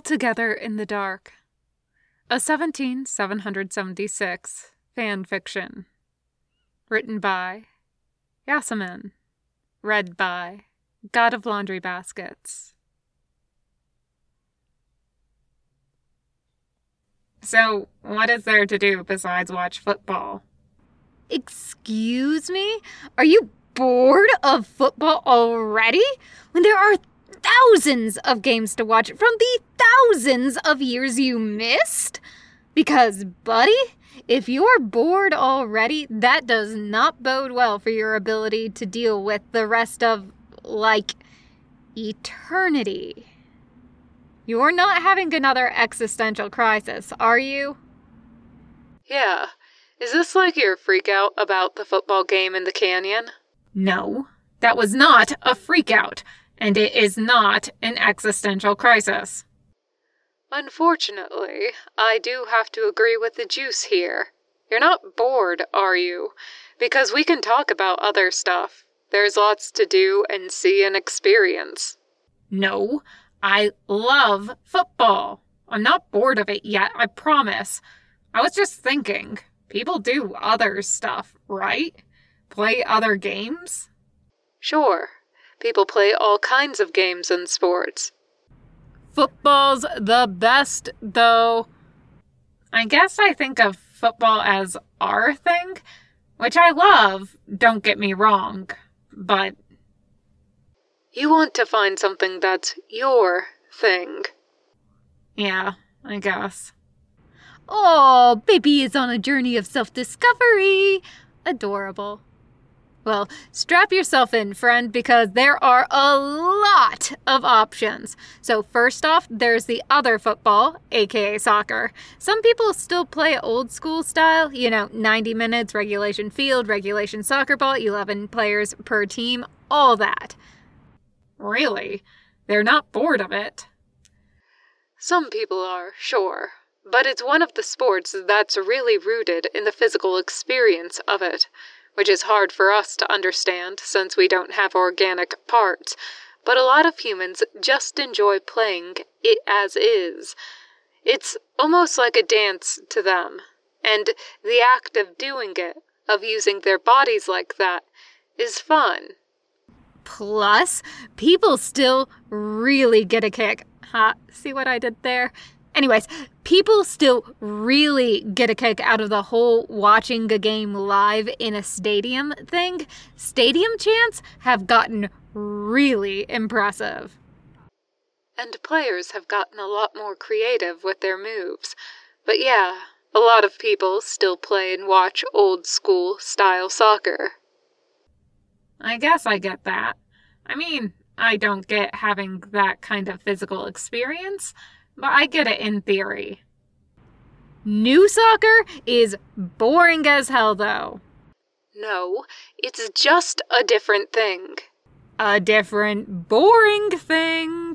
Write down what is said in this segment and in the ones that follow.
Together in the Dark, a 1776 fan fiction, written by Yasemin, read by God of Laundry Baskets. So, what is there to do besides watch football? Excuse me? Are you bored of football already? When there are thousands of games to watch from the thousands of years you missed? Because, buddy, if you're bored already, that does not bode well for your ability to deal with the rest of, eternity. You're not having another existential crisis, are you? Yeah. Is this like your freak out about the football game in the canyon? No, that was not a freak out. And it is not an existential crisis. Unfortunately, I do have to agree with the juice here. You're not bored, are you? Because we can talk about other stuff. There's lots to do and see and experience. No, I love football. I'm not bored of it yet, I promise. I was just thinking, people do other stuff, right? Play other games? Sure. People play all kinds of games and sports. Football's the best, though. I guess I think of football as our thing, which I love, don't get me wrong, but... You want to find something that's your thing. Yeah, I guess. Oh, baby is on a journey of self-discovery. Adorable. Well, strap yourself in, friend, because there are a lot of options. So first off, there's the other football, aka soccer. Some people still play old school style, 90 minutes, regulation field, regulation soccer ball, 11 players per team, all that. Really? They're not bored of it? Some people are, sure. But it's one of the sports that's really rooted in the physical experience of it. Which is hard for us to understand since we don't have organic parts, but a lot of humans just enjoy playing it as is. It's almost like a dance to them, and the act of doing it, of using their bodies like that, is fun. Plus, people still really get a kick. See what I did there? Anyways, people still really get a kick out of the whole watching a game live in a stadium thing. Stadium chants have gotten really impressive. And players have gotten a lot more creative with their moves. But yeah, a lot of people still play and watch old school style soccer. I guess I get that. I mean, I don't get having that kind of physical experience, but I get it in theory. New soccer is boring as hell, though. No, it's just a different thing. A different boring thing.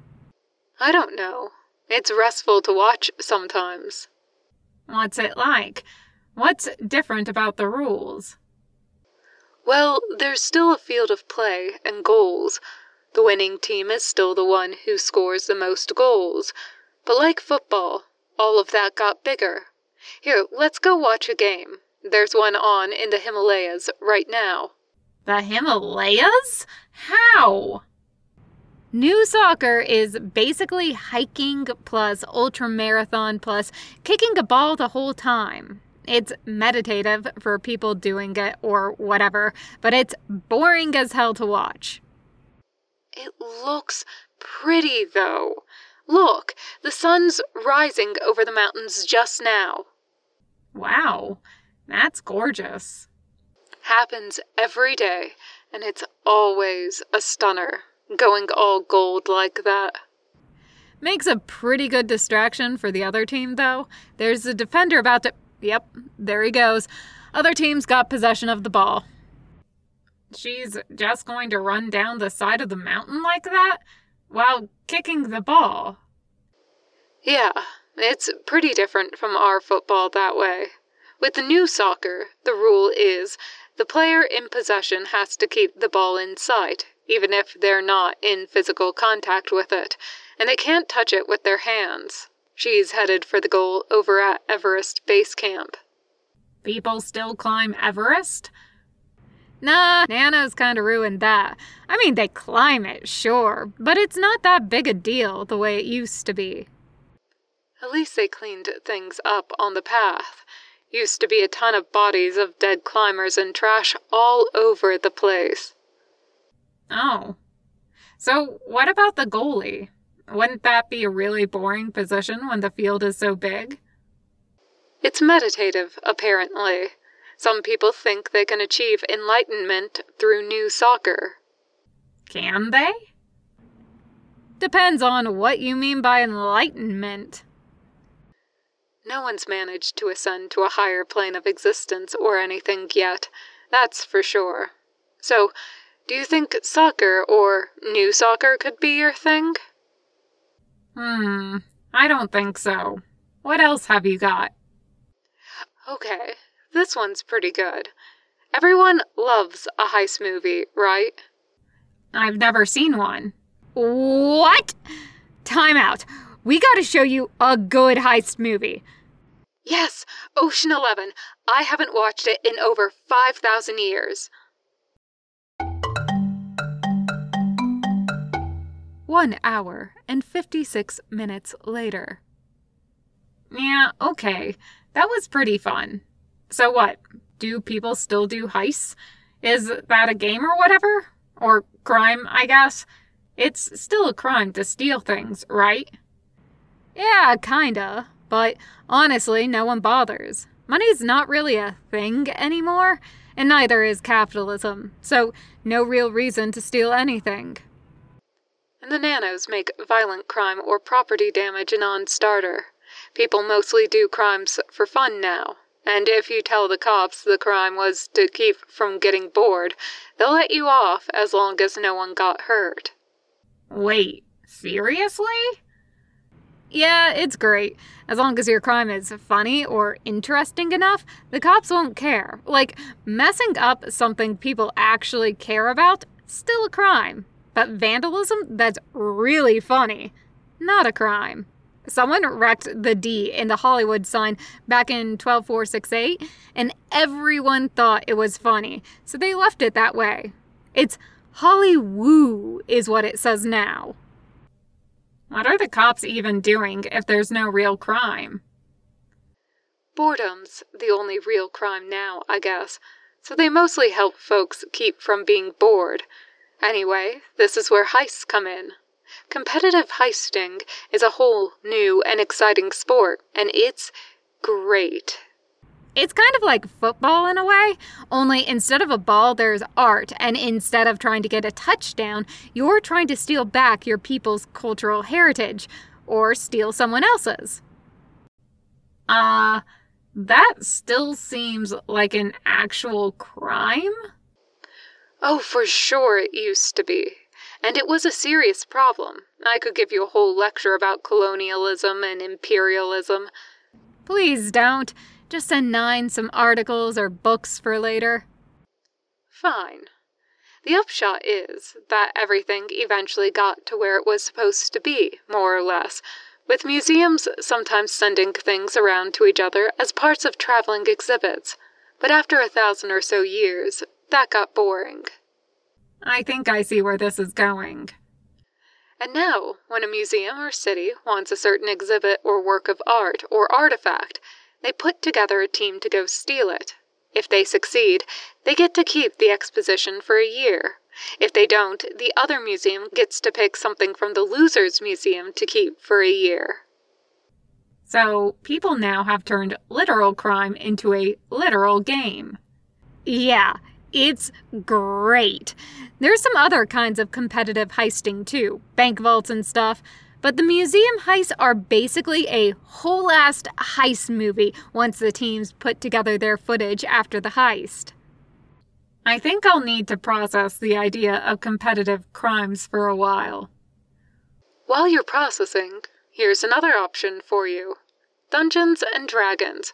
I don't know. It's restful to watch sometimes. What's it like? What's different about the rules? Well, there's still a field of play and goals. The winning team is still the one who scores the most goals. But like football, all of that got bigger. Here, let's go watch a game. There's one on in the Himalayas right now. The Himalayas? How? New soccer is basically hiking plus ultramarathon plus kicking a ball the whole time. It's meditative for people doing it or whatever, but it's boring as hell to watch. It looks pretty, though. Look, the sun's rising over the mountains just now. Wow, that's gorgeous. Happens every day, and it's always a stunner, going all gold like that. Makes a pretty good distraction for the other team, though. There's a defender about to... Yep, there he goes. Other team's got possession of the ball. She's just going to run down the side of the mountain like that while kicking the ball. Yeah, it's pretty different from our football that way. With the new soccer, the rule is the player in possession has to keep the ball in sight, even if they're not in physical contact with it, and they can't touch it with their hands. She's headed for the goal over at Everest Base Camp. People still climb Everest? Nah, Nano's kinda ruined that. I mean, they climb it, sure, but it's not that big a deal the way it used to be. At least they cleaned things up on the path. Used to be a ton of bodies of dead climbers and trash all over the place. Oh. So, what about the goalie? Wouldn't that be a really boring position when the field is so big? It's meditative, apparently. Some people think they can achieve enlightenment through new soccer. Can they? Depends on what you mean by enlightenment. No one's managed to ascend to a higher plane of existence or anything yet, that's for sure. So, do you think soccer or new soccer could be your thing? I don't think so. What else have you got? Okay, this one's pretty good. Everyone loves a heist movie, right? I've never seen one. What? Time out. We gotta show you a good heist movie. Yes, Ocean 11. I haven't watched it in over 5,000 years. 1 hour and 56 minutes later. Yeah, okay. That was pretty fun. So what? Do people still do heists? Is that a game or whatever? Or crime, I guess? It's still a crime to steal things, right? Yeah, kinda. But honestly, no one bothers. Money's not really a thing anymore, and neither is capitalism. So, no real reason to steal anything. And the nanos make violent crime or property damage a non-starter. People mostly do crimes for fun now. And if you tell the cops the crime was to keep from getting bored, they'll let you off as long as no one got hurt. Wait, seriously? Yeah, it's great. As long as your crime is funny or interesting enough, the cops won't care. Like, messing up something people actually care about, still a crime. But vandalism that's really funny, not a crime. Someone wrecked the D in the Hollywood sign back in 12468, and everyone thought it was funny, so they left it that way. It's Hollywoo is what it says now. What are the cops even doing if there's no real crime? Boredom's the only real crime now, I guess, so they mostly help folks keep from being bored. Anyway, this is where heists come in. Competitive heisting is a whole new and exciting sport, and it's great. It's kind of like football in a way, only instead of a ball, there's art, and instead of trying to get a touchdown, you're trying to steal back your people's cultural heritage, or steal someone else's. That still seems like an actual crime? Oh, for sure it used to be. And it was a serious problem. I could give you a whole lecture about colonialism and imperialism. Please don't. Just send 9 some articles or books for later. Fine. The upshot is that everything eventually got to where it was supposed to be, more or less, with museums sometimes sending things around to each other as parts of traveling exhibits. But after 1,000 or so years, that got boring. I think I see where this is going. And now, when a museum or city wants a certain exhibit or work of art or artifact, they put together a team to go steal it. If they succeed, they get to keep the exposition for a year. If they don't, the other museum gets to pick something from the loser's museum to keep for a year. So, people now have turned literal crime into a literal game. Yeah, it's great. There's some other kinds of competitive heisting too, bank vaults and stuff. But the museum heists are basically a whole-ass heist movie once the teams put together their footage after the heist. I think I'll need to process the idea of competitive crimes for a while. While you're processing, here's another option for you. Dungeons and Dragons.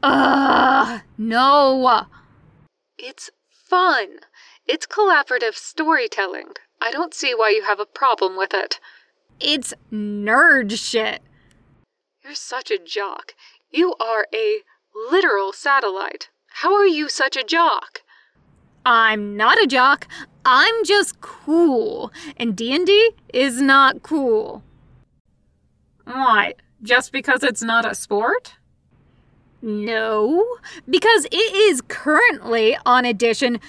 No! It's fun. It's collaborative storytelling. I don't see why you have a problem with it. It's nerd shit. You're such a jock. You are a literal satellite. How are you such a jock? I'm not a jock. I'm just cool. And D&D is not cool. What? Just because it's not a sport? No, because it is currently on edition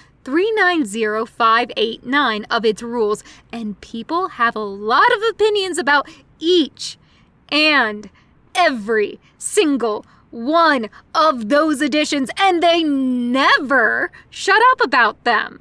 390589 of its rules, and people have a lot of opinions about each and every single one of those editions, and they never shut up about them.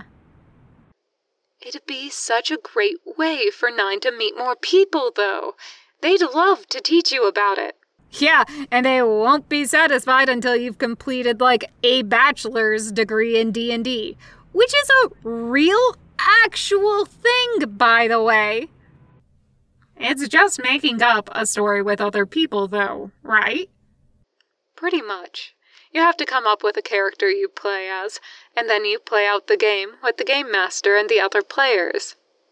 It'd be such a great way for 9 to meet more people, though. They'd love to teach you about it. Yeah, and they won't be satisfied until you've completed, like, a bachelor's degree in D&D, which is a real, actual thing, by the way. It's just making up a story with other people, though, right? Pretty much. You have to come up with a character you play as, and then you play out the game with the game master and the other players.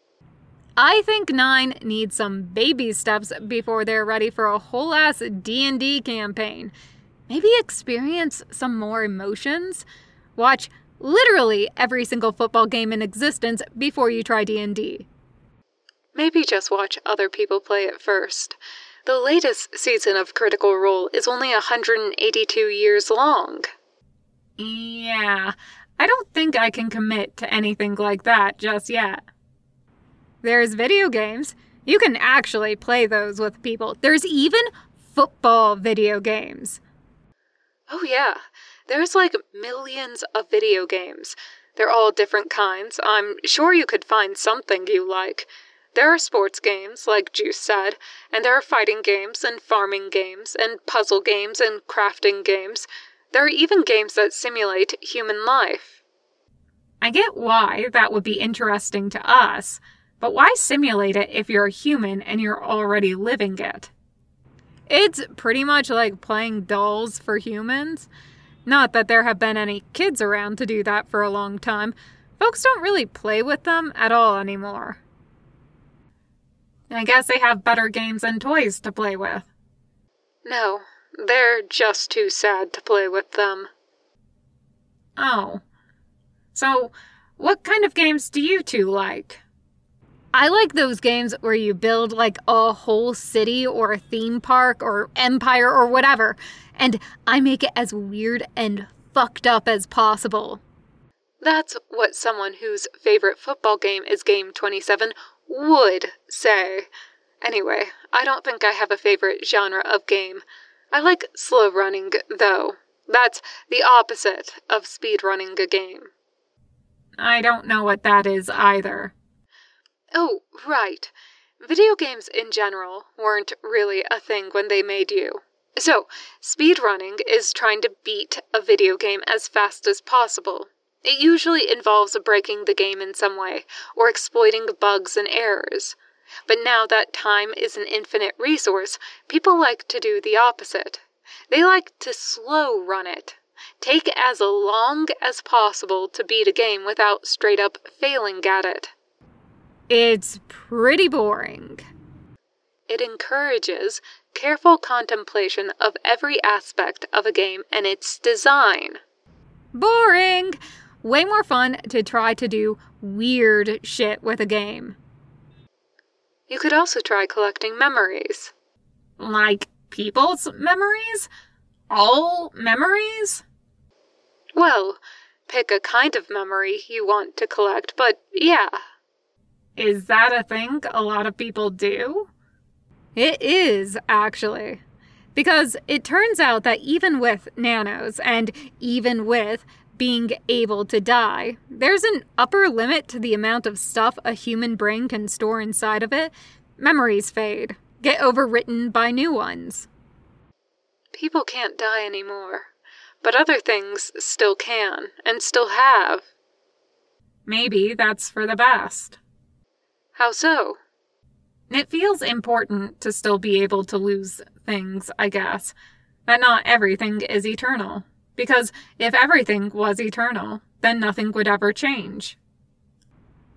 I think 9 needs some baby steps before they're ready for a whole-ass D&D campaign. Maybe experience some more emotions. Watch literally every single football game in existence before you try D&D. Maybe just watch other people play it first. The latest season of Critical Role is only 182 years long. Yeah, I don't think I can commit to anything like that just yet. There's video games. You can actually play those with people. There's even football video games. Oh yeah, there's like millions of video games. They're all different kinds. I'm sure you could find something you like. There are sports games, like Juice said, and there are fighting games and farming games and puzzle games and crafting games. There are even games that simulate human life. I get why that would be interesting to us, but why simulate it if you're a human and you're already living it? It's pretty much like playing dolls for humans. Not that there have been any kids around to do that for a long time. Folks don't really play with them at all anymore. I guess they have better games and toys to play with. No, they're just too sad to play with them. Oh. So, what kind of games do you two like? I like those games where you build like a whole city or a theme park or empire or whatever, and I make it as weird and fucked up as possible. That's what someone whose favorite football game is Game 27 would say. Anyway, I don't think I have a favorite genre of game. I like slow running, though. That's the opposite of speed running a game. I don't know what that is either. Oh, right. Video games in general weren't really a thing when they made you. So, speedrunning is trying to beat a video game as fast as possible. It usually involves breaking the game in some way, or exploiting bugs and errors. But now that time is an infinite resource, people like to do the opposite. They like to slow run it. Take as long as possible to beat a game without straight up failing at it. It's pretty boring. It encourages careful contemplation of every aspect of a game and its design. Boring! Way more fun to try to do weird shit with a game. You could also try collecting memories. Like people's memories? All memories? Well, pick a kind of memory you want to collect, but yeah. Is that a thing a lot of people do? It is, actually. Because it turns out that even with nanos, and even with being able to die, there's an upper limit to the amount of stuff a human brain can store inside of it. Memories fade, get overwritten by new ones. People can't die anymore, but other things still can, and still have. Maybe that's for the best. How so? It feels important to still be able to lose things, I guess. That not everything is eternal. Because if everything was eternal, then nothing would ever change.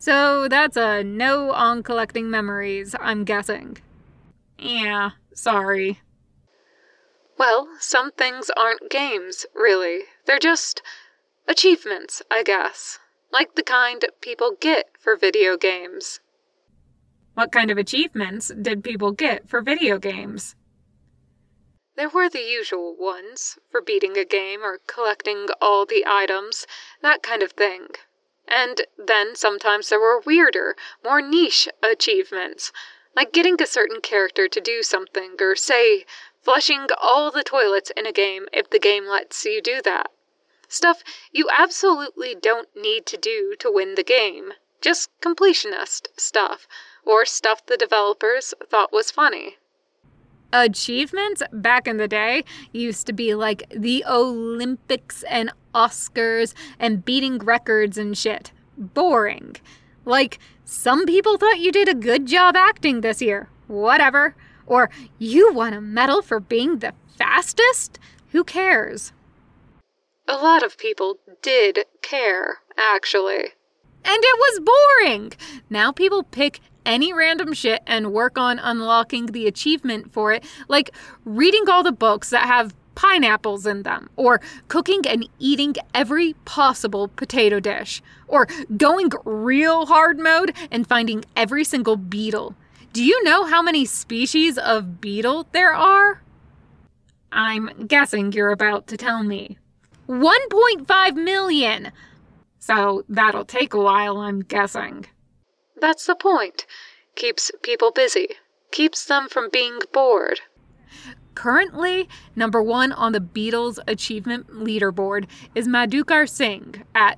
So that's a no on collecting memories, I'm guessing. Yeah, sorry. Well, some things aren't games, really. They're just achievements, I guess. Like the kind people get for video games. What kind of achievements did people get for video games? There were the usual ones, for beating a game or collecting all the items, that kind of thing. And then sometimes there were weirder, more niche achievements, like getting a certain character to do something, or say, flushing all the toilets in a game if the game lets you do that. Stuff you absolutely don't need to do to win the game. Just completionist stuff, or stuff the developers thought was funny. Achievements back in the day used to be like the Olympics and Oscars and beating records and shit. Boring. Like, some people thought you did a good job acting this year. Whatever. Or you won a medal for being the fastest? Who cares? A lot of people did care, actually. And it was boring! Now people pick any random shit and work on unlocking the achievement for it, like reading all the books that have pineapples in them, or cooking and eating every possible potato dish, or going real hard mode and finding every single beetle. Do you know how many species of beetle there are? I'm guessing you're about to tell me. 1.5 million! So that'll take a while, I'm guessing. That's the point. Keeps people busy. Keeps them from being bored. Currently, number 1 on the Beatles achievement leaderboard is Madhukar Singh at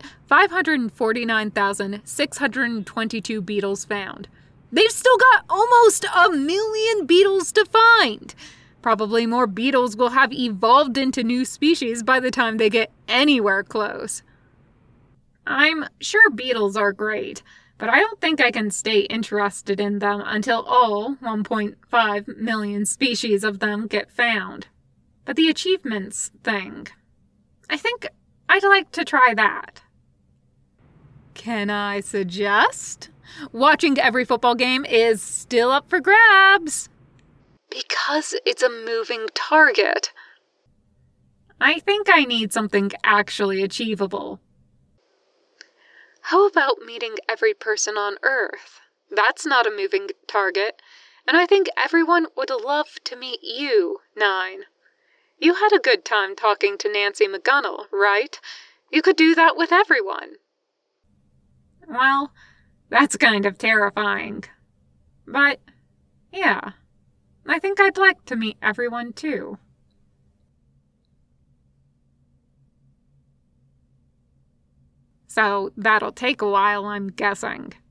549,622 beetles found. They've still got almost 1 million beetles to find. Probably more beetles will have evolved into new species by the time they get anywhere close. I'm sure beetles are great, but I don't think I can stay interested in them until all 1.5 million species of them get found. But the achievements thing, I think I'd like to try that. Can I suggest? Watching every football game is still up for grabs. Because it's a moving target. I think I need something actually achievable. How about meeting every person on Earth? That's not a moving target, and I think everyone would love to meet you, Nine. You had a good time talking to Nancy McGunnell, right? You could do that with everyone. Well, that's kind of terrifying. But, yeah, I think I'd like to meet everyone too. So that'll take a while, I'm guessing.